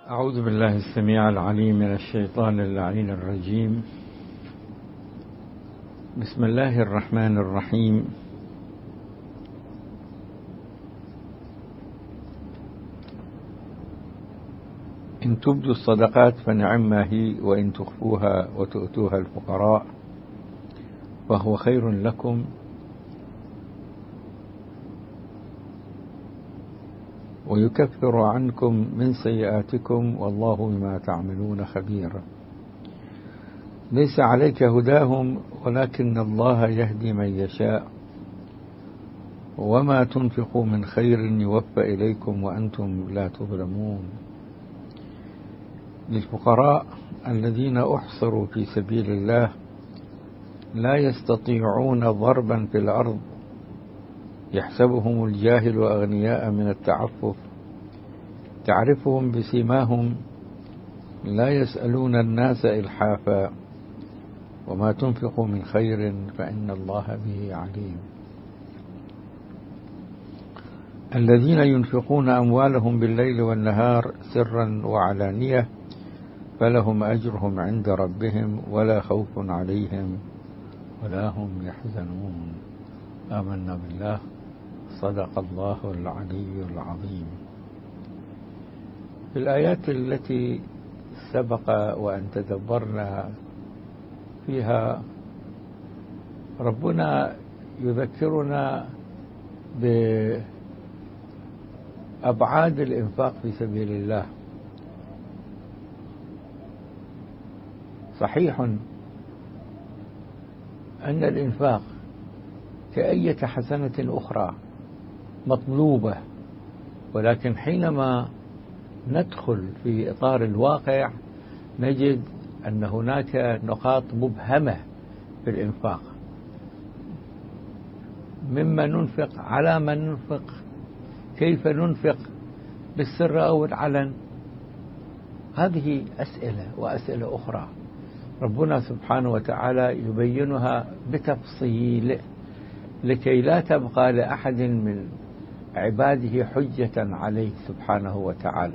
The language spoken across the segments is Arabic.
أعوذ بالله السميع العليم من الشيطان اللعين الرجيم. بسم الله الرحمن الرحيم. إن تبدوا الصدقات فنعما هي، وإن تخفوها وتؤتوها الفقراء فهو خير لكم ويكفر عنكم من سيئاتكم والله بما تعملون خبير. ليس عليك هداهم ولكن الله يهدي من يشاء، وما تنفقوا من خير يوفى إليكم وأنتم لا تظلمون. للفقراء الذين أحصروا في سبيل الله لا يستطيعون ضربا في الأرض يحسبهم الجاهل أغنياء من التعفف، تعرفهم بسيماهم لا يسألون الناس إلحافا، وما تنفقوا من خير فإن الله به عليم. الذين ينفقون أموالهم بالليل والنهار سرا وعلانية فلهم أجرهم عند ربهم ولا خوف عليهم ولا هم يحزنون. آمنا بالله. صدق الله العلي العظيم. في الآيات التي سبق وأن تدبرنا فيها ربنا يذكرنا بأبعاد الإنفاق في سبيل الله. صحيح أن الإنفاق كأية حسنة أخرى مطلوبة، ولكن حينما ندخل في إطار الواقع نجد أن هناك نقاط مبهمة في الإنفاق، مما ننفق، على من ننفق، كيف ننفق، بالسر أو العلن. هذه أسئلة وأسئلة أخرى ربنا سبحانه وتعالى يبينها بتفصيل لكي لا تبقى لأحد من عباده حجة عليه سبحانه وتعالى.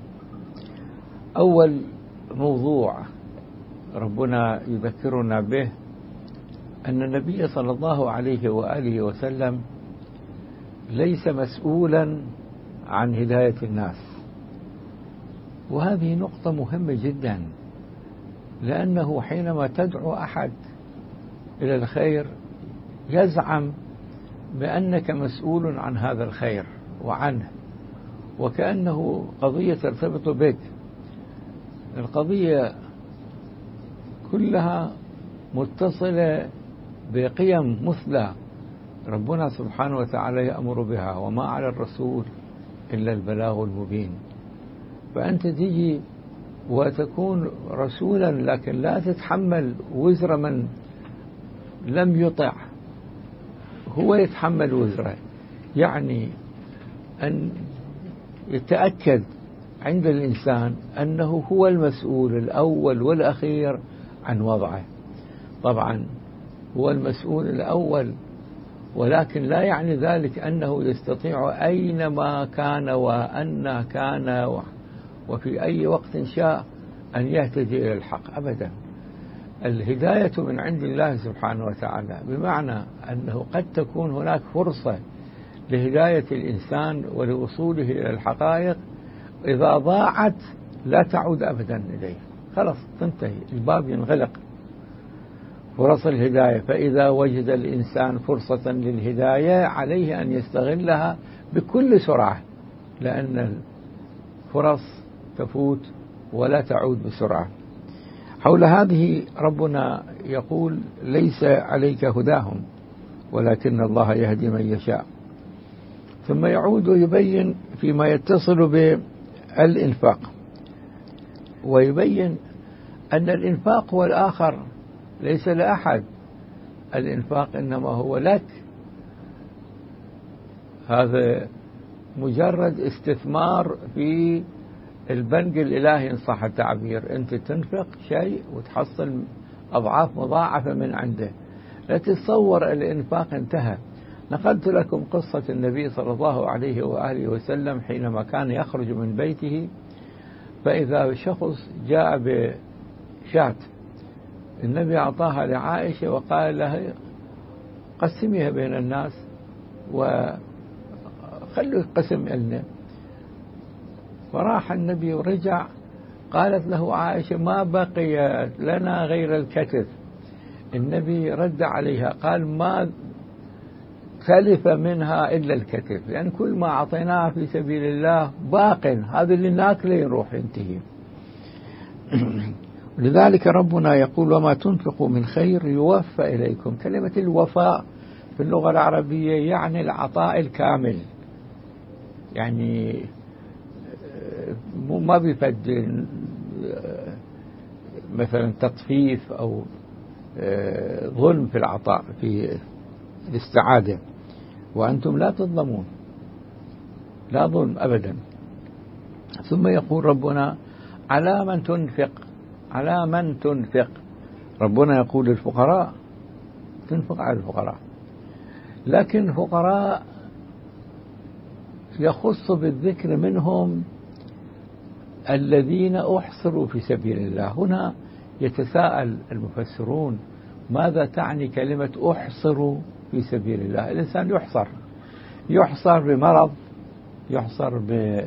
أول موضوع ربنا يذكرنا به أن النبي صلى الله عليه وآله وسلم ليس مسؤولا عن هداية الناس، وهذه نقطة مهمة جدا، لأنه حينما تدعو أحد إلى الخير يزعم بأنك مسؤول عن هذا الخير وعنه، وكأنه قضية ترتبط بك. القضية كلها متصلة بقيم مثلى ربنا سبحانه وتعالى يأمر بها، وما على الرسول إلا البلاغ المبين. فأنت تجي وتكون رسولا لكن لا تتحمل وزر من لم يطع، هو يتحمل وزره. يعني أن يتأكد عند الإنسان أنه هو المسؤول الأول والأخير عن وضعه. طبعا هو المسؤول الأول، ولكن لا يعني ذلك أنه يستطيع أينما كان وأن كان وفي أي وقت شاء أن يهتدي إلى الحق أبدا. الهداية من عند الله سبحانه وتعالى، بمعنى أنه قد تكون هناك فرصة لهداية الإنسان ولوصوله إلى الحقائق، إذا ضاعت لا تعود أبدا إليه، خلاص تنتهي، الباب ينغلق فرص الهداية. فإذا وجد الإنسان فرصة للهداية عليه أن يستغلها بكل سرعة، لأن الفرص تفوت ولا تعود بسرعة. حول هذه ربنا يقول ليس عليك هداهم ولكن الله يهدي من يشاء، ثم يعود ويبين فيما يتصل بالإنفاق، ويبين أن الإنفاق هو الآخر، ليس لأحد. الإنفاق إنما هو لك، هذا مجرد استثمار في البنك الإلهي إن صح التعبير. أنت تنفق شيء وتحصل أضعاف مضاعفة من عنده. لا تتصور الإنفاق انتهى. نقلت لكم قصة النبي صلى الله عليه وآله وسلم حينما كان يخرج من بيته فإذا شخص جاء بشاة، النبي أعطاها لعائشة وقال لها قسميها بين الناس وخلوا القسم لنا. فراح النبي ورجع، قالت له عائشة ما بقي لنا غير الكتف. النبي رد عليها قال ما تلف منها إلا الكتف، يعني كل ما أعطيناه في سبيل الله باق، هذا اللي ناكله يروح ينتهي. لذلك ربنا يقول وما تنفقوا من خير يوفى إليكم. كلمة الوفاء في اللغة العربية يعني العطاء الكامل، يعني ما بيفد مثلا تطفيف أو ظلم في العطاء في الاستعادة، وأنتم لا تظلمون، لا ظلم أبدا. ثم يقول ربنا على من تنفق، على من تنفق. ربنا يقول للفقراء تنفق على الفقراء، لكن الفقراء يخص بالذكر منهم الذين أحصروا في سبيل الله. هنا يتساءل المفسرون ماذا تعني كلمة أحصروا في سبيل الله؟ الإنسان يحصر بمرض، يحصر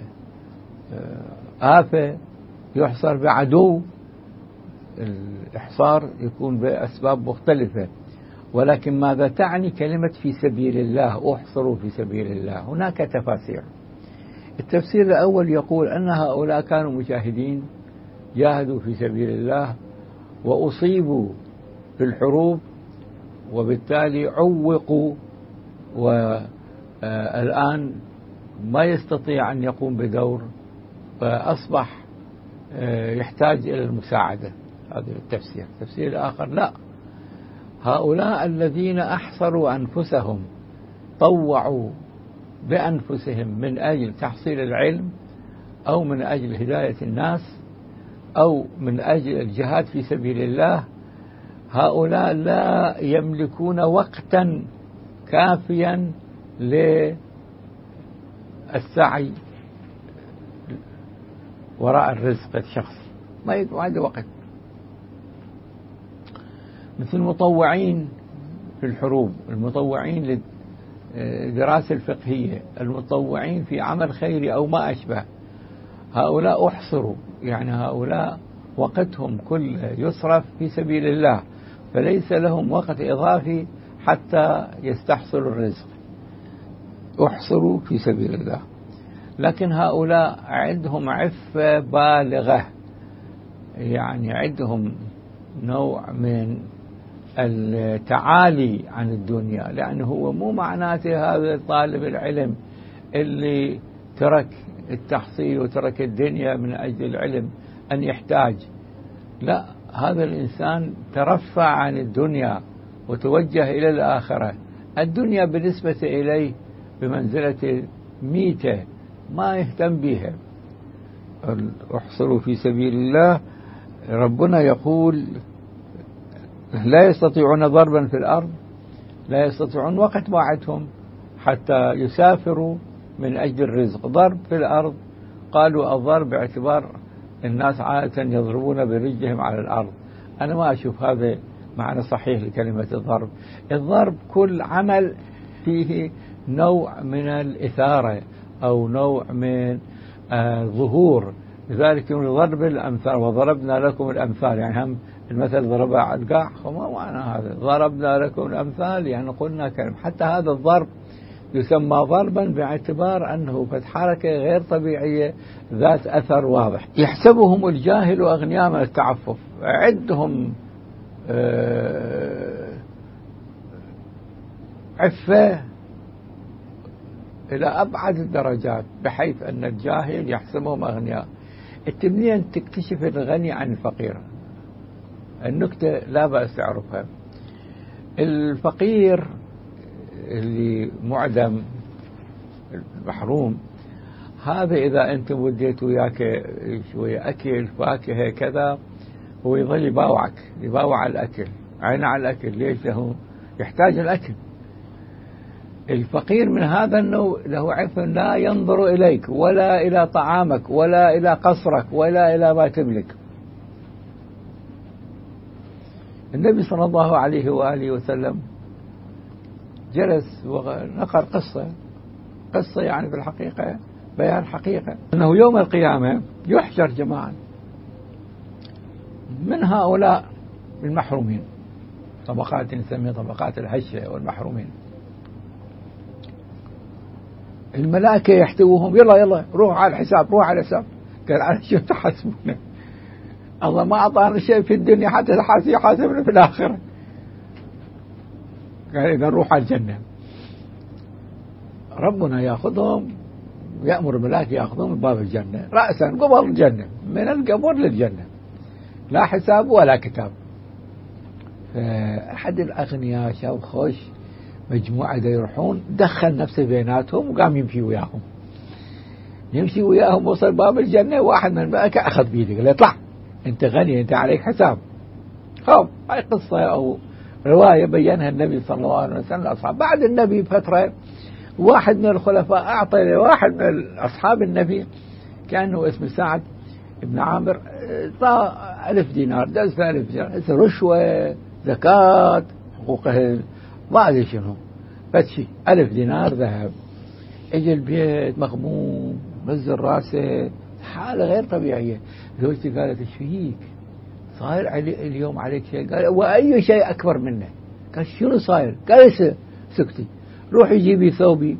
بآفة، يحصر بعدو. الإحصار يكون بأسباب مختلفة، ولكن ماذا تعني كلمة في سبيل الله؟ أحصروا في سبيل الله. هناك تفاسير. التفسير الأول يقول أن هؤلاء كانوا مجاهدين، جاهدوا في سبيل الله وأصيبوا في الحروب، وبالتالي عوقوا، والآن ما يستطيع أن يقوم بدور، فأصبح يحتاج إلى المساعدة. هذا التفسير. التفسير الآخر لا، هؤلاء الذين أحصروا أنفسهم، طوعوا بأنفسهم من أجل تحصيل العلم أو من أجل هداية الناس أو من أجل الجهاد في سبيل الله، هؤلاء لا يملكون وقتا كافيا للسعي وراء الرزق الشخصي، ما عنده وقت. مثل المطوعين في الحروب، المطوعين للدراسة الفقهية، المطوعين في عمل خيري أو ما أشبه، هؤلاء أحصروا، يعني هؤلاء وقتهم كله يصرف في سبيل الله، فليس لهم وقت إضافي حتى يستحصلوا الرزق. أحصروا في سبيل الله. لكن هؤلاء عندهم عفة بالغة، يعني عندهم نوع من التعالي عن الدنيا، لأنه هو مو معناته هذا طالب العلم اللي ترك التحصيل وترك الدنيا من أجل العلم أن يحتاج، لا، هذا الإنسان ترفع عن الدنيا وتوجه إلى الآخرة. الدنيا بالنسبة إليه بمنزلة ميتة، ما يهتم بها. احصروا في سبيل الله. ربنا يقول لا يستطيعون ضربا في الأرض، لا يستطيعون وقت وعدهم حتى يسافروا من أجل الرزق. ضرب في الأرض، قالوا الضرب باعتبار الناس عادة يضربون برجلهم على الأرض. أنا ما أشوف هذا معنى صحيح لكلمة الضرب. الضرب كل عمل فيه نوع من الإثارة أو نوع من ظهور، لذلك ضرب الأمثال وضربنا لكم الأمثال، يعني هم المثل ضرب على القاع، وما معنى هذا؟ ضربنا لكم الأمثال يعني قلنا كلمة. حتى هذا الضرب يسمى ضربا باعتبار أنه قد حركة غير طبيعية ذات أثر واضح. يحسبهم الجاهل أغنياء من التعفف، عندهم عفة إلى أبعد الدرجات، بحيث أن الجاهل يحسبهم أغنياء. منين تكتشف الغني عن الفقير؟ النكتة لا بأس تعرفها. الفقير اللي معدم المحروم، هذا إذا أنت وديت وياك شوية أكل فاكهة كذا، هو يظل يباوع على الأكل، عينه على الأكل. ليش؟ له يحتاج الأكل. الفقير من هذا النوع له عفة لا ينظر إليك ولا إلى طعامك ولا إلى قصرك ولا إلى ما تملك. النبي صلى الله عليه وآله وسلم جلس ونقل قصة يعني في الحقيقة بيان حقيقة أنه يوم القيامة يحشر جماعة من هؤلاء المحرومين، طبقات نسميها طبقات الهشة والمحرومين. الملائكة يحتوهم، يلا روح على الحساب، روح على الحساب. قال على شو تحاسبونه؟ الله ما أعطانا شيء في الدنيا حتى يحاسبنا في الآخرة. قال إذا نروح على الجنة. ربنا يأخذهم، يأمر الملائكة يأخذهم من باب الجنة رأسا قبل الجنة، من القبر للجنة، لا حساب ولا كتاب. فأحد الأغنياء شاف خوش مجموعة يروحون، دخل نفسه بيناتهم وقام يمشي وياهم وصل باب الجنة. واحد من الملائكة أخذ بيده قال اطلع، أنت غني، أنت عليك حساب. هاي قصة أو رواية بينها النبي صلى الله عليه وسلم لأصحاب. بعد النبي بفترة واحد من الخلفاء أعطى لواحد من أصحاب النبي كأنه اسمه سعد ابن عامر 1000 دينار، دز 1000 دينار، رشوة، زكاة، حقوقه، ما أدري شنو، فتشي 1000 دينار ذهب. اجى البيت مغموم، نزل راسه، حالة غير طبيعية. زوجتي قالت ايش فيك؟ صاير اليوم عليك شيء؟ قال وأي شيء أكبر منه. قال شنو صاير؟ قال سكتي، روحي جيبي ثوبي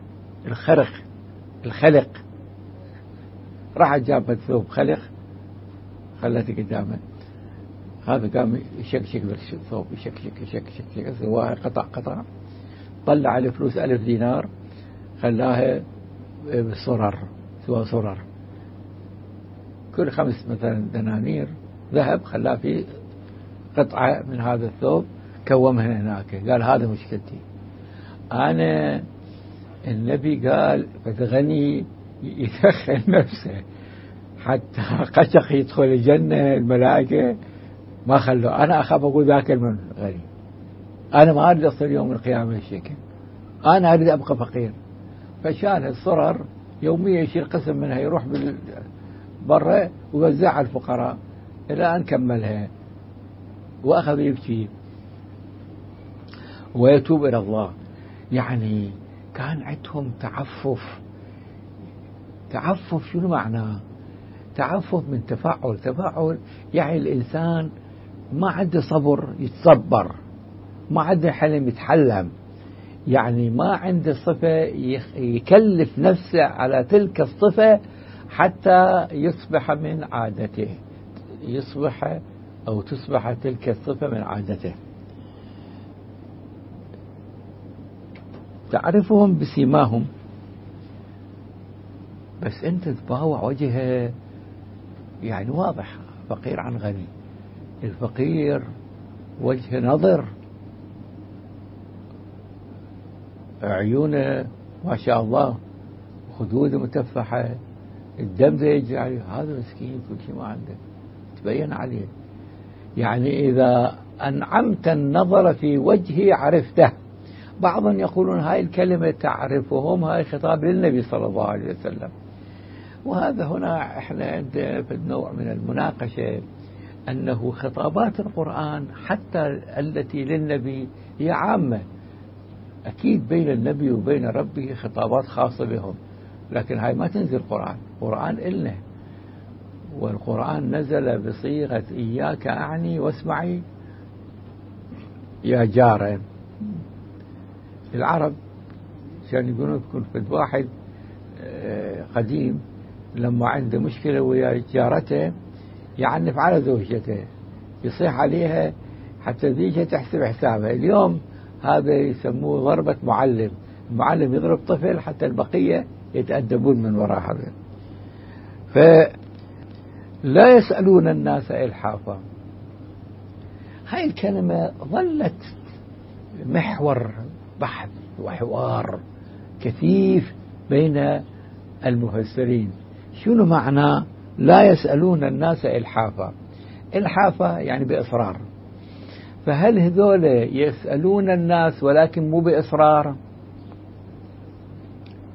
الخلق. راحت جابت ثوب خلق، خلته قدامه. هذا قام يشكشك بالثوب، يشكشك سواها قطع، طلع عليه فلوس 1000 دينار، خلاها بالصرر، سوا صرر، كل 5 مثلا دنانير ذهب خلاه في قطعة من هذا الثوب، كومها هناك. قال هذا مشكلتي أنا. النبي قال فالغني يدخل نفسه حتى قشق يدخل الجنة، الملائكة ما خلوا. أنا أخاف أقول ذاك من غني، أنا ما أريد أصل يوم القيامة الشكل، أنا أريد أبقى فقير. فشال الصرر يوميا يشيل قسم منها يروح برا ويوزعها على الفقراء إلى أن كملها، وأخذ يبكي ويتوب إلى الله. يعني كان عندهم تعفف. شنو معناه تعفف؟ من تفاعل يعني الإنسان ما عنده صبر يتصبر، ما عنده حلم يتحلم، يعني ما عنده صفة يكلف نفسه على تلك الصفة حتى يصبح من عادته، تصبح تلك الصفة من عادته. تعرفهم بسيماهم، بس أنت تباوع وجهه يعني واضح، فقير عن غني. الفقير وجه نظر، عيونه ما شاء الله، خدوده متفحة، الدم ذا يجري عليه. هذا مسكين كل شيء ما عنده، تبين عليه. يعني إذا أنعمت النظر في وجهه عرفته. بعضهم يقولون هاي الكلمة تعرفهم، هاي خطاب للنبي صلى الله عليه وسلم. وهذا هنا احنا عندنا في النوع من المناقشة أنه خطابات القرآن حتى التي للنبي هي عامة، أكيد بين النبي وبين ربه خطابات خاصة بهم، لكن هاي ما تنزل قرآن إلنا، والقرآن نزل بصيغة إياك أعني واسمعي يا جارة. العرب كان يقولون يكون في واحد قديم لما عنده مشكلة ويا جارته يعنف على زوجته، يصيح عليها حتى زوجها تحسب حسابها. اليوم هذا يسموه ضربة معلم، المعلم يضرب طفل حتى البقية يتأدبون من وراء هذا. فلا يسألون الناس إلحافا. هاي الكلمة ظلت محور بحث وحوار كثيف بين المفسرين. شنو معنى لا يسألون الناس إلحافا؟ إلحافا يعني بإصرار. فهل هذول يسألون الناس ولكن مو بإصرار؟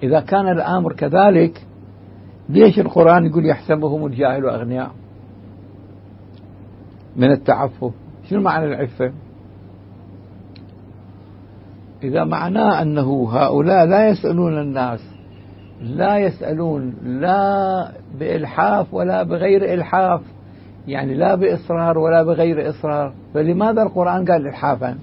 إذا كان الأمر كذلك ليش القرآن يقول يحسبهم الجاهل أغنياء من التعفف؟ شنو معنى العفة؟ إذا معناه أنه هؤلاء لا يسألون الناس، لا يسألون لا بإلحاف ولا بغير إلحاف، يعني لا بإصرار ولا بغير إصرار، فلماذا القرآن قال إلحافا؟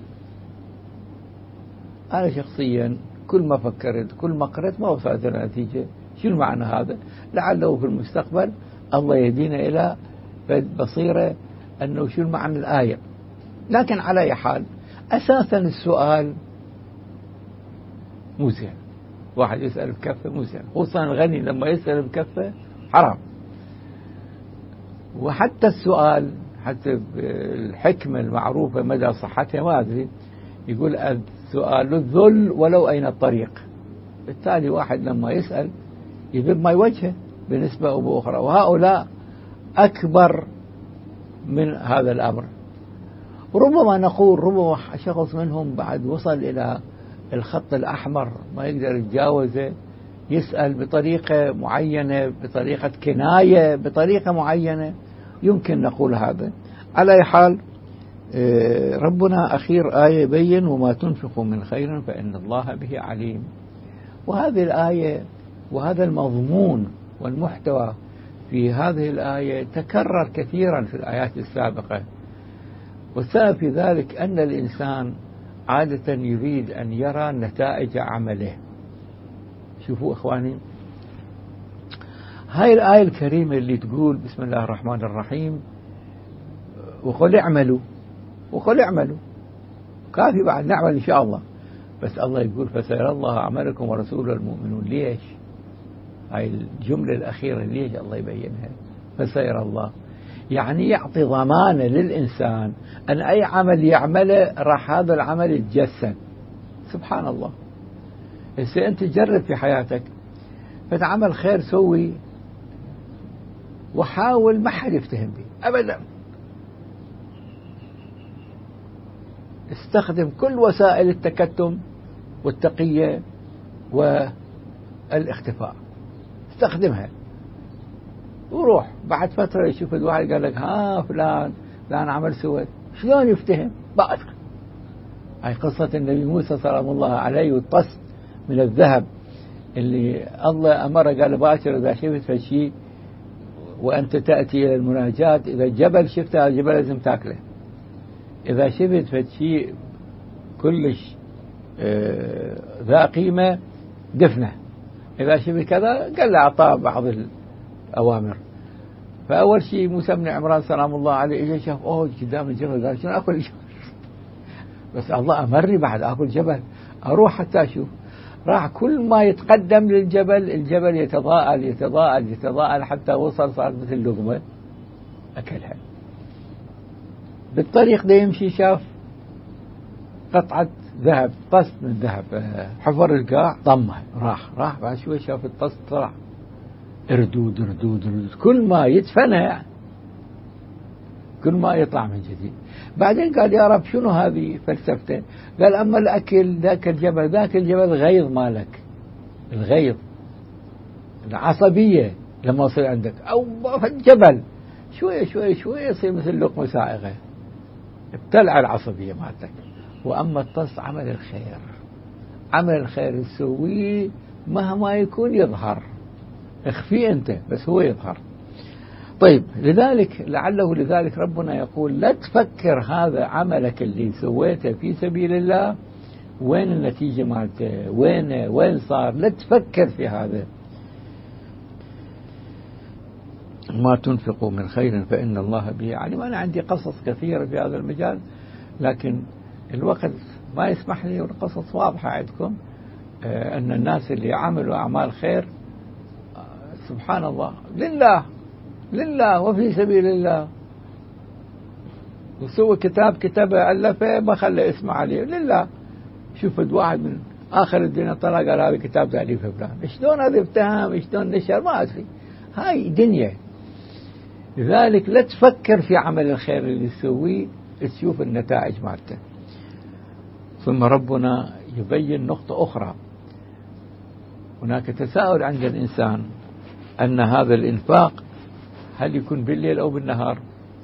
أنا شخصيا كل ما فكرت كل ما قرأت ما وصلت إلى نتيجة. شو المعنى هذا؟ لعله في المستقبل الله يهدينا إلى بصيرة أنه شو المعنى الآية. لكن على أي حال أساسا السؤال مو زين، واحد يسأل بكفة مو زين، خصوصا الغني لما يسأل بكفة حرام. وحتى السؤال حتى الحكمة المعروفة مدى صحتها ما أدري، يقول السؤال الذل ولو أين الطريق. بالتالي واحد لما يسأل يذل ما يوجهه بنسبة أو بأخرى، وهؤلاء أكبر من هذا الأمر. ربما نقول ربما شخص منهم بعد وصل إلى الخط الأحمر ما يقدر يتجاوزه، يسأل بطريقة معينة، بطريقة كناية، بطريقة معينة، يمكن نقول هذا. على أي حال ربنا أخير آية بين وما تنفقوا من خير فإن الله به عليم. وهذه الآية وهذا المضمون والمحتوى في هذه الآية تكرر كثيرا في الآيات السابقة، والسبب في ذلك أن الإنسان عادة يريد أن يرى نتائج عمله. شوفوا إخواني، هاي الآية الكريمة اللي تقول بسم الله الرحمن الرحيم وقل اعملوا، وقل اعملوا كافي بعد نعمل إن شاء الله، بس الله يقول فسيرى الله عملكم ورسوله المؤمنون. ليش هاي الجملة الأخيرة ليش الله يبينها فسيرى الله؟ يعني يعطي ضمانة للإنسان أن أي عمل يعمله راح هذا العمل يتجسد. سبحان الله. هسه أنت جرب في حياتك فتعمل خير سوي وحاول ما حد يفتهم به أبدا، استخدم كل وسائل التكتم والتقية والاختفاء، استخدمها وروح بعد فترة يشوف الواحد قال لك ها فلان عمل سوى، شلون يفتهم؟ بعد هاي قصة النبي موسى سلام الله عليه والطست من الذهب اللي الله أمره قال باكر إذا شفت فشي وأنت تأتي إلى المناجاة، إذا الجبل شفت هذا الجبل لازم تاكله، إذا شفت فشي كلش ذا قيمة دفنه، إذا شفت كذا قال له أعطاه بعض الأوامر. فأول شيء موسى بن عمران سلام الله عليه إجا شاف أوه قدام الجبل قال شنو أكل الجبل؟ بس الله أمرني بعد أكل جبل أروح حتى أشوف. راح كل ما يتقدم للجبل الجبل يتضاءل يتضاءل يتضاءل حتى وصل صار مثل لقمة أكلها. بالطريق ده يمشي شاف قطعة ذهب، طست من ذهب، حفر القاع ضمها، راح بعد شوي شاف الطست طلع اردود اردود اردود، كل ما يدفنها كل ما يطلع من جديد. بعدين قال يا رب شنو هذه فلسفته؟ قال أما الأكل ذاك الجبل غيظ مالك، الغيظ العصبية لما يصير عندك أو الجبل شوية يصير مثل لقمة سائغة ابتلع العصبية مالتك. وأما الطس عمل الخير تسويه مهما يكون يظهر، اخفيه أنت بس هو يظهر. طيب لذلك ربنا يقول لا تفكر هذا عملك اللي سويته في سبيل الله وين النتيجة مالته، وين صار، لا تفكر في هذا. ما تنفقوا من خير فإن الله به عليم. أنا عندي قصص كثيرة في هذا المجال لكن الوقت ما يسمح لي، والقصص واضحة عندكم أن الناس اللي عملوا أعمال خير سبحان الله لله وفي سبيل الله، وسوى كتابه ألفه ما خلى اسمه عليه لله. شوف واحد من آخر الدنيا طلع قال هذا كتاب تأليف فلان، شلون هذا افتهم، شلون نشر، ما أدري، هاي دنيا. لذلك لا تفكر في عمل الخير اللي تسويه، تشوف النتائج مالته. ثم ربنا يبين نقطة أخرى، هناك تساؤل عند الإنسان أن هذا الإنفاق هل يكون بالليل أو بالنهار،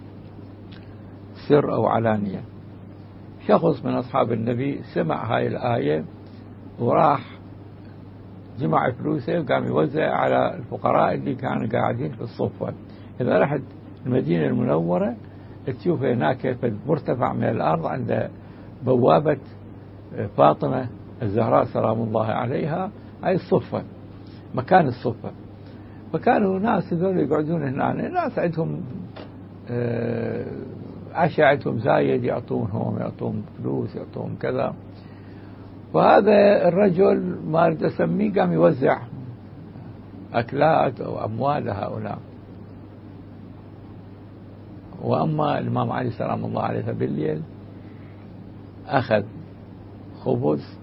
سر أو علانية. شخص من أصحاب النبي سمع هاي الآية وراح جمع فلوسه وقام يوزع على الفقراء اللي كانوا قاعدين في الصفة. إذا رحت المدينة المنورة تشوف هناك في مرتفع من الأرض عند بوابة فاطمة الزهراء سلام الله عليها، هاي الصفة، مكان الصفة. فكانوا ناس هذول يقعدون هنا، ناس عندهم عشاء عندهم زايد، يعطونهم فلوس، يعطون كذا. وهذا الرجل ما أريد أسميه قام يوزع أكلات أو أموال لهؤلاء. وأما الإمام علي سلام الله عليه فبالليل أخذ خبز،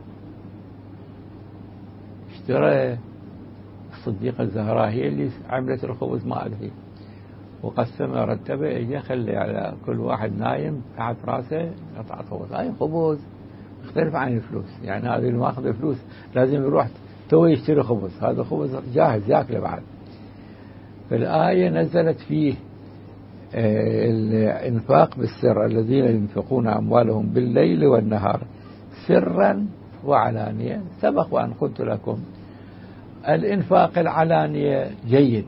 اشترى الصديقة الزهراء هي اللي عملت الخبز ما أدري، وقسمه رتبه، يجي خلي على كل واحد نايم تحت راسه قطعة خبز. هاي خبز مختلف عن الفلوس، يعني هذا اللي ماخذ الفلوس لازم يروح تو يشتري خبز، هذا خبز جاهز ياكله بعد. فالآية نزلت فيه الإنفاق بالسر، الذين ينفقون أموالهم بالليل والنهار سرا وعلانية. سبق وأن قلت لكم الإنفاق العلانية جيد،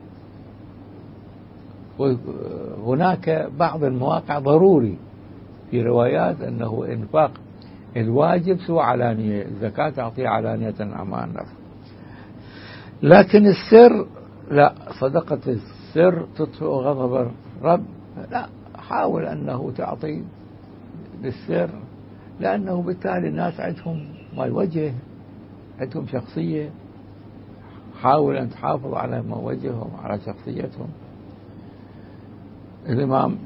وهناك بعض المواقع ضروري في روايات أنه إنفاق الواجب سوى علانية، الزكاة تعطيها علانية أمام الناس. لكن السر لا، صدقة السر تطفئ غضب الرب، لا، حاول أنه تعطي بالسر، لأنه بالتالي الناس عندهم ما الوجه، عندهم شخصية. حاول أن تحافظ على وجههم، على شخصيتهم. الإمام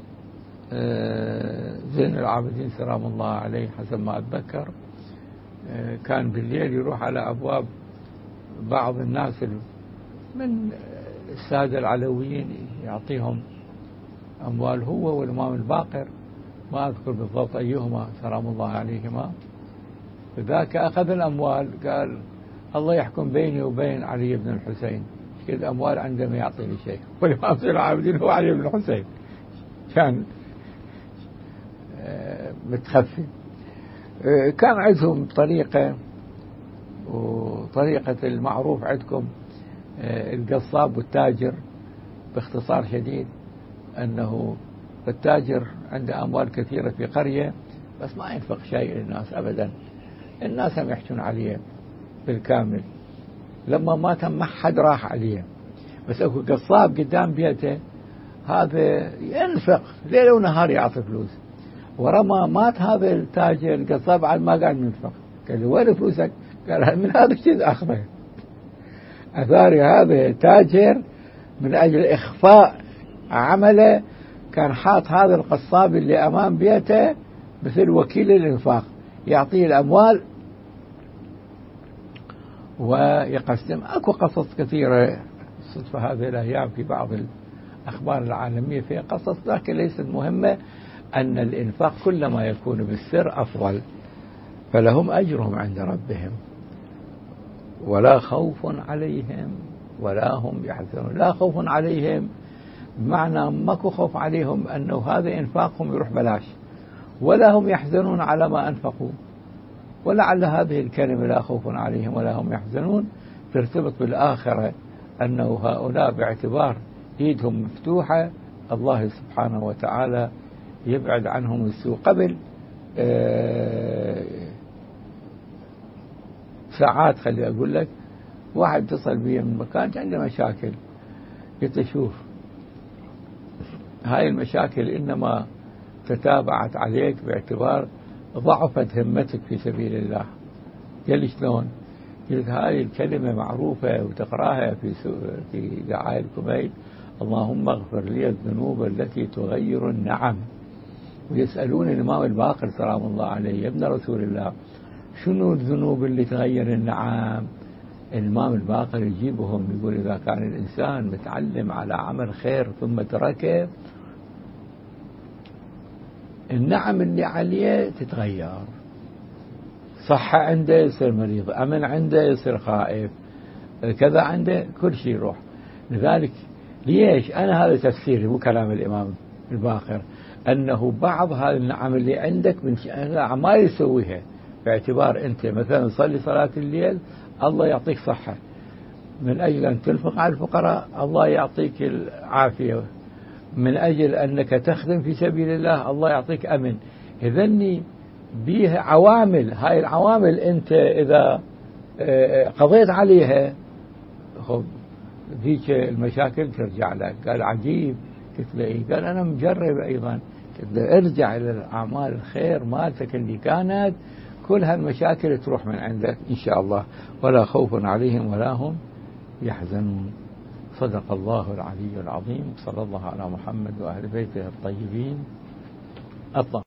زين العابدين سلام الله عليه حسب ما أتذكر كان بالليل يروح على أبواب بعض الناس من السادة العلويين يعطيهم أموال، هو والإمام الباقر ما أذكر بالضبط أيهما سلام الله عليهما. فذاك أخذ الأموال، قال الله يحكم بيني وبين علي بن الحسين، كذا أموال عندما يعطيني شيء. والإمام زين العابدين هو علي بن الحسين، كان متخفي. كان عندهم طريقة، وطريقة المعروف عندكم القصاب والتاجر، باختصار شديد أنه التاجر عنده أموال كثيرة في قرية بس ما ينفق شيء للناس أبدا، الناس هم يحجون عليه بالكامل. لما مات ما حد راح عليه، بس أكو قصاب قدام بيته هذا ينفق ليل ونهار يعطي فلوس. ورما مات هذا التاجر القصاب على ما قاعد ينفق، قال له وين فلوسك؟ قال من هذا الشيء أخذه. أثاري هذا تاجر من أجل إخفاء عمله كان حاط هذا القصاب اللي أمام بيته مثل وكيل الإنفاق، يعطيه الأموال ويقسم. أكو قصص كثيرة صدفة هذه الأيام في بعض الأخبار العالمية فيها قصص، لكن ليست مهمة. أن الإنفاق كلما يكون بالسر أفضل، فلهم أجرهم عند ربهم ولا خوف عليهم ولا هم يحزنون. لا خوف عليهم بمعنى ماكو خوف عليهم أنه هذا إنفاقهم يروح بلاش، ولا هم يحزنون على ما أنفقوا. ولعل هذه الكلمة لا خوف عليهم ولا هم يحزنون ترتبط بالآخرة، أنه هؤلاء باعتبار إيدهم مفتوحة الله سبحانه وتعالى يبعد عنهم السوء. قبل ساعات خلي أقول لك واحد اتصل بي من مكان عنده مشاكل، قلت شوف هاي المشاكل إنما تتابعت عليك باعتبار ضعفت همتك في سبيل الله. قال لي شلون؟ قلت هاي الكلمة معروفة وتقراها في دعاء الكويت، اللهم اغفر لي الذنوب التي تغير النعم. ويسألون الإمام الباقر سلام الله عليه يا ابن رسول الله شنو الذنوب اللي تغير النعم؟ الإمام الباقر يجيبهم يقول إذا كان الإنسان متعلم على عمل خير ثم تركه النعم اللي عليه تتغير، صحة عنده يصير مريض، أمن عنده يصير خائف، كذا عنده كل شيء يروح. لذلك ليش أنا هذا تفسيري مو كلام الإمام الباقر، أنه بعض هذه النعم اللي عندك من أعمال يسويها، باعتبار أنت مثلا تصلي صلاة الليل الله يعطيك صحة، من أجل أن تنفق على الفقراء الله يعطيك العافية، من أجل أنك تخدم في سبيل الله الله يعطيك أمن. إذن بيها عوامل، هاي العوامل أنت إذا قضيت عليها خب ذيك المشاكل ترجع لك. قال عجيب، قلت له إيه؟ قال أنا مجرب أيضا. قلت له ارجع إلى الأعمال الخير مالتك اللي كانت، كل هالمشاكل تروح من عندك إن شاء الله، ولا خوف عليهم ولا هم يحزنون. صدق الله العلي العظيم. صلى الله على محمد وأهل بيته الطيبين الطاهرين.